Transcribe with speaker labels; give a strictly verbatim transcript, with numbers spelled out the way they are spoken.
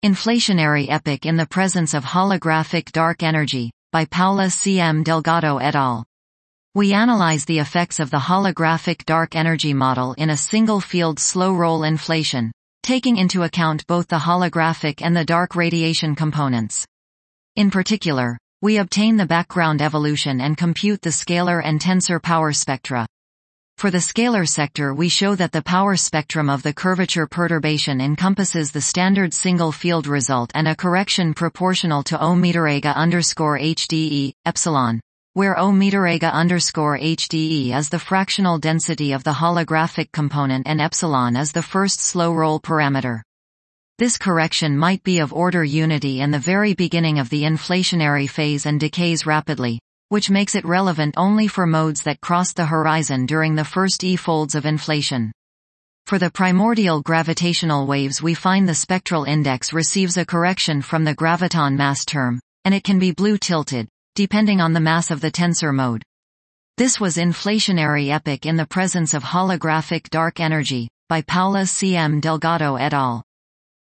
Speaker 1: Inflationary Epoch in the Presence of Holographic Dark Energy, by Paula C. M. Delgado et al. We analyze the effects of the holographic dark energy model in a single-field slow-roll inflation, taking into account both the holographic and the dark radiation components. In particular, we obtain the background evolution and compute the scalar and tensor power spectra. For the scalar sector, we show that the power spectrum of the curvature perturbation encompasses the standard single-field result and a correction proportional to omega underscore H D E, epsilon, where omega underscore H D E is the fractional density of the holographic component and epsilon is the first slow-roll parameter. This correction might be of order unity in the very beginning of the inflationary phase and decays rapidly, which makes it relevant only for modes that cross the horizon during the first E-folds of inflation. For the primordial gravitational waves, we find the spectral index receives a correction from the graviton mass term, and it can be blue-tilted, depending on the mass of the tensor mode. This was Inflationary Epoch in the Presence of Holographic Dark Energy, by Paula C. M. Delgado et al.